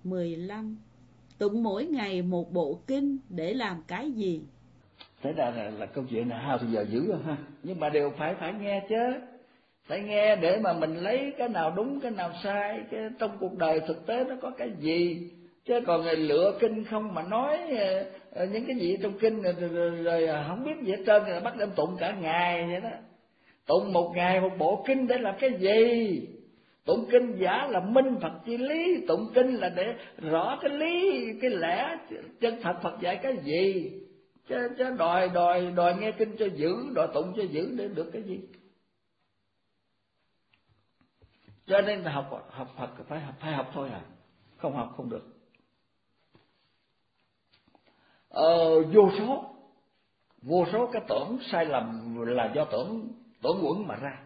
15. Tụng mỗi ngày một bộ kinh để làm cái gì? Thế là câu chuyện là hao thì giờ dữ rồi ha. Nhưng mà đều phải nghe chứ. Phải nghe để mà mình lấy cái nào đúng cái nào sai, cái trong cuộc đời thực tế nó có cái gì. Chứ còn lựa kinh không mà nói những cái gì trong kinh rồi không biết gì hết trơn, rồi bắt đem tụng cả ngày vậy đó. Tụng một ngày một bộ kinh để làm cái gì? Tụng kinh giả là minh Phật chi lý, tụng kinh là để rõ cái lý, cái lẽ chân thật Phật dạy cái gì. Chứ đòi nghe kinh cho dữ, đòi tụng cho dữ để được cái gì? Cho nên học Phật phải học thôi à, không học không được. Vô số cái tưởng sai lầm là do tưởng quẩn mà ra.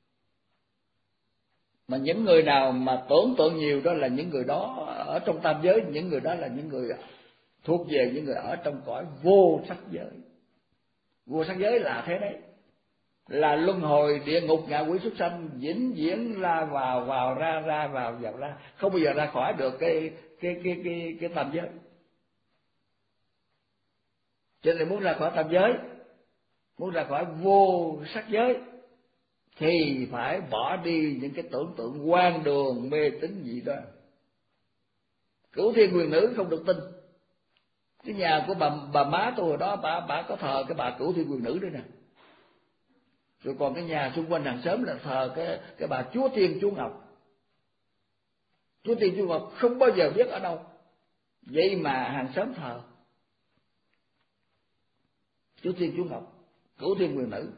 Mà những người nào mà tưởng tượng nhiều đó là những người đó ở trong tam giới, những người đó là những người thuộc về những người ở trong cõi vô sắc giới. Vô sắc giới là thế đấy, là luân hồi địa ngục ngạ quỷ súc sanh, vĩnh viễn ra vào ra vào ra, không bao giờ ra khỏi được cái tam giới. Cho nên muốn ra khỏi tam giới, muốn ra khỏi vô sắc giới thì phải bỏ đi những cái tưởng tượng hoang đường mê tín gì đó. Cửu thiên quyền nữ không được tin. Cái nhà của bà má tôi hồi đó bà có thờ cái bà Cửu thiên quyền nữ đấy nè. Rồi còn cái nhà xung quanh hàng xóm là thờ cái bà Chúa Tiên Chúa Ngọc. Chúa Tiên Chúa Ngọc không bao giờ biết ở đâu, vậy mà hàng xóm thờ Chúa Tiên Chúa Ngọc, Cửu thiên quyền nữ.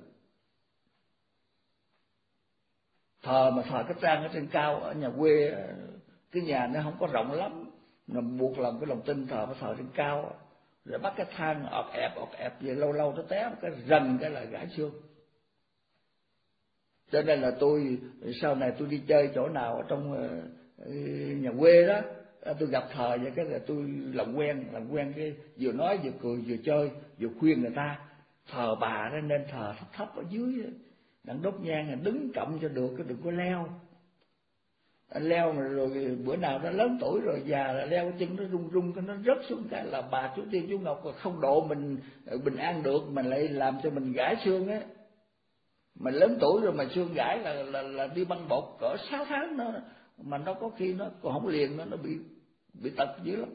Thờ mà thờ cái trang ở trên cao ở nhà quê, cái nhà nó không có rộng lắm, mà buộc làm cái lòng tin thờ, phải thờ trên cao, rồi bắt cái thang ọt ẹp vậy, lâu lâu nó té một cái rần cái là gãy xương. Cho nên là tôi sau này tôi đi chơi chỗ nào ở trong nhà quê đó, tôi gặp thờ vậy cái là tôi làm quen cái vừa nói vừa cười vừa chơi vừa khuyên người ta thờ bà đó nên thờ thấp ở dưới, đặng đốt nhang là đứng cộng cho được, cái đừng có leo. Leo mà rồi bữa nào nó lớn tuổi rồi già là leo chân nó rung cái nó rớt xuống cái là bà Chúa Tiên Chúa Ngọc không độ mình bình an được, mình lại làm cho mình gãy xương á. Mình lớn tuổi rồi mà xương gãy là đi băng bột cỡ 6 tháng nó, mà nó có khi nó còn không liền, nó bị tật dữ lắm.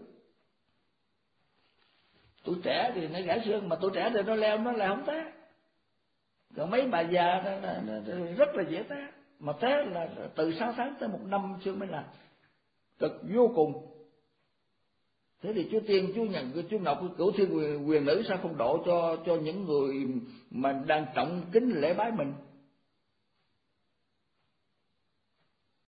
Tuổi trẻ thì nó gãy xương, mà tuổi trẻ thì nó leo nó lại không té. Còn mấy bà già nó rất là dễ té, mà té là từ 6 tháng tới 1 năm xương mới làm, cực vô cùng. Thế thì Chúa Tiên, Chúa Ngọc, Cửu thiên quyền nữ sao không độ cho những người mà đang trọng kính lễ bái mình?